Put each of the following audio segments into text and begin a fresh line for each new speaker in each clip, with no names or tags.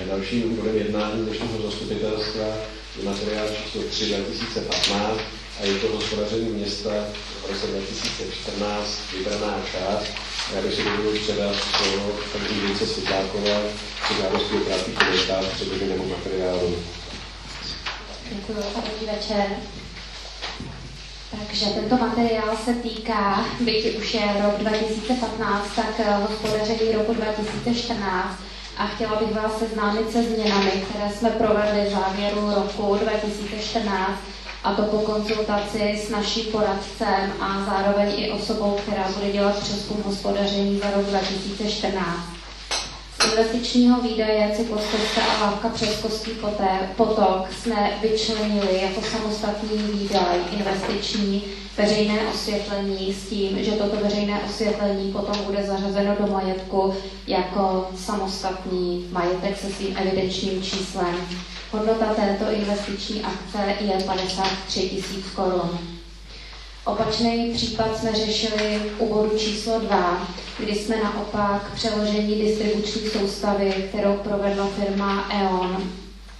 Dalším bodem jednání dnešního zastupitelstva je materiál číslo 3 2015 a je to hospodaření města v roce 2014 vybraná část. Já bych si dovolil předat slovo paní Vince Světlákové při žádosti o krátký komentář k předloženému materiálu.
Děkuji a dobrý večer. Takže tento materiál se týká, byť už je rok 2015, tak hospodaření roku 2014 a chtěla bych vás seznámit se změnami, které jsme provedli v závěru roku 2014 a to po konzultaci s naším poradcem a zároveň i osobou, která bude dělat přezkum hospodaření za rok 2014. Z investičního výdaje cyklostezka a lávka přes Kostský potok jsme vyčlenili jako samostatný výdaj investiční veřejné osvětlení s tím, že toto veřejné osvětlení potom bude zařazeno do majetku jako samostatný majetek se svým evidenčním číslem. Hodnota této investiční akce je 53 000 korun. Opačný případ jsme řešili u bodu číslo 2, kdy jsme naopak přeložení distribuční soustavy, kterou provedla firma E.ON,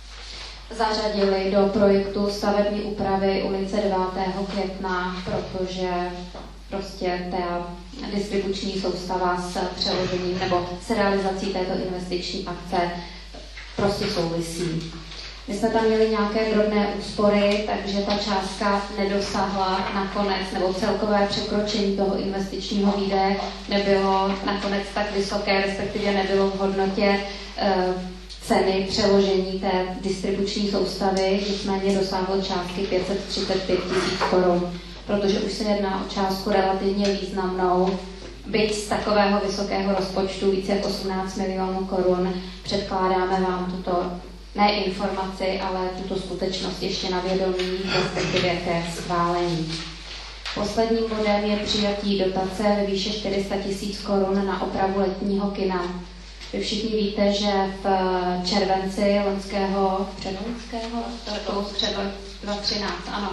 zařadili do projektu stavební úpravy ulice 9. května, protože prostě ta distribuční soustava s přeložením nebo s realizací této investiční akce prostě souvisí. My jsme tam měli nějaké drobné úspory, takže ta částka nedosáhla nakonec, nebo celkové překročení toho investičního výdaje nebylo nakonec tak vysoké, respektive nebylo v hodnotě ceny přeložení té distribuční soustavy, nicméně dosáhlo částky 535 000 korun, protože už se jedná o částku relativně významnou. Byť z takového vysokého rozpočtu více jak 18 milionů korun předkládáme vám tuto ne informaci, ale tuto skutečnost ještě na vědomí, respektive ke schválení. Posledním bodem je přijatí dotace ve výši 400 000 korun na opravu letního kina. Vy všichni víte, že v červenci předloňského roku 2013, ano,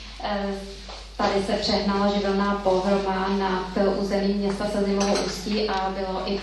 tady se přehnala živelná pohroma nad území města Sezimovo Ústí a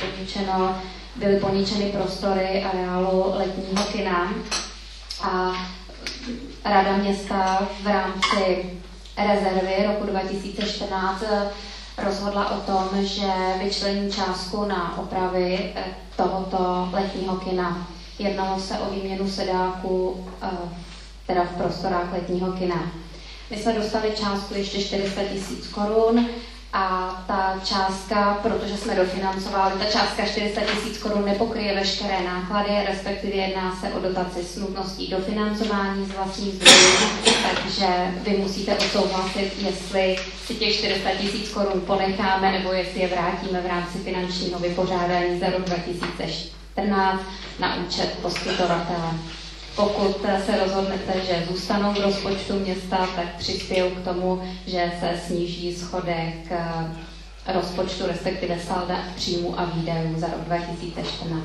byly poničeny prostory areálu letního kina a Rada města v rámci rezervy roku 2014 rozhodla o tom, že vyčlení částku na opravy tohoto letního kina. Jednalo se o výměnu sedáků teda v prostorách letního kina. My jsme dostali částku ještě 400 000 korun a ta částka, protože jsme dofinancovali, ta částka 400 000 korun nepokryje veškeré náklady, respektive jedná se o dotaci s nutností dofinancování z vlastních zdrojů, takže vy musíte odsouhlasit, jestli si těch 400 000 korun ponecháme, nebo jestli je vrátíme v rámci finančního vypořádání za rok 2014 na účet poskytovatele. Pokud se rozhodnete, že zůstanou v rozpočtu města, tak přispějou k tomu, že se sníží schodek rozpočtu, respektive salda příjmu a výdajů za rok 2014.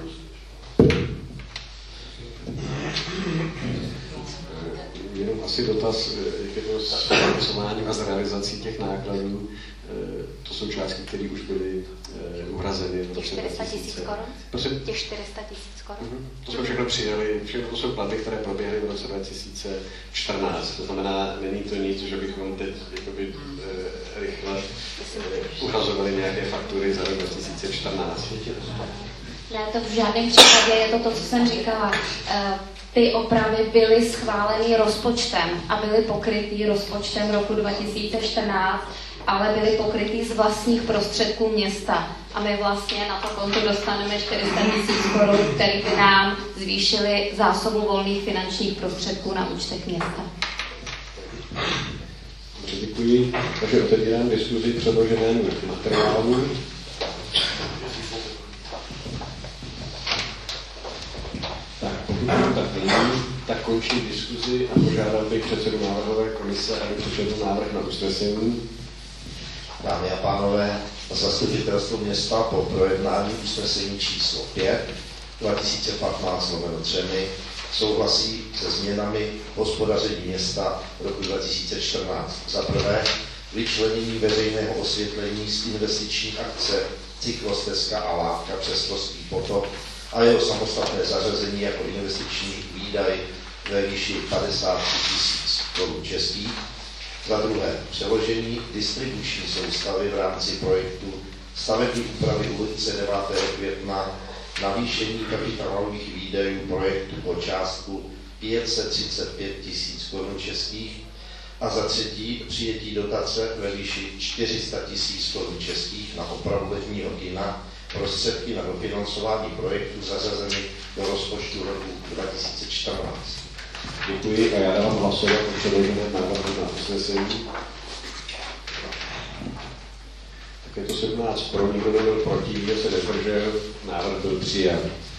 Jenom asi dotaz, jak je to s financováním a s realizací těch nákladů. To jsou částky, které už byly uhrazeny v roce
400 000 korun?
Prosím?
Těch 400 000 korun?
To jsme všechno přijali, všechno to jsou platby, které proběhly v roce 2014. To znamená, není to nic, že bychom teď rychle uhrazovali nějaké faktury za rok 2014.
Ne, to v žádném případě je to, co jsem říkala. Ty opravy byly schváleny rozpočtem a byly pokrytý rozpočtem roku 2014, ale byly pokrytý z vlastních prostředků města. A my vlastně na to konto dostaneme 400 000 korun, které by nám zvýšily zásobu volných finančních prostředků na účtech města.
Děkuji. Takže otevírám diskuzi k předloženému materiálu. Tak, pokud tak není, tak končí diskuzi a požádám bych předsedu návrhové komise, aby přečetl návrh na usnesení.
Dámy a pánové, zastupitelstvo města po projednání usnesení číslo 5 2015/3 souhlasí se změnami hospodaření města roku 2014. Za prvé, vyčlenění veřejného osvětlení z investiční akce cyklostezka a lávka přes Kostský potok a jeho samostatné zařazení jako investiční výdaj ve výši 53 000 korun českých. Za druhé, přeložení distribuční soustavy v rámci projektu stavební úpravy ulice 9. května, navýšení kapitálových výdajů projektu o částku 535 000 korun českých. A za třetí, přijetí dotace ve výši 400 000 korun českých na opravu letního kina, prostředky na dofinancování projektu zařazeny do rozpočtu roku 2014.
Děkuji a já dávám hlasovat o předloženém návrhu na usnesení. Tak je to 17 pro, nikdo nebyl proti, nikdo se nezdržel, návrh byl přijat.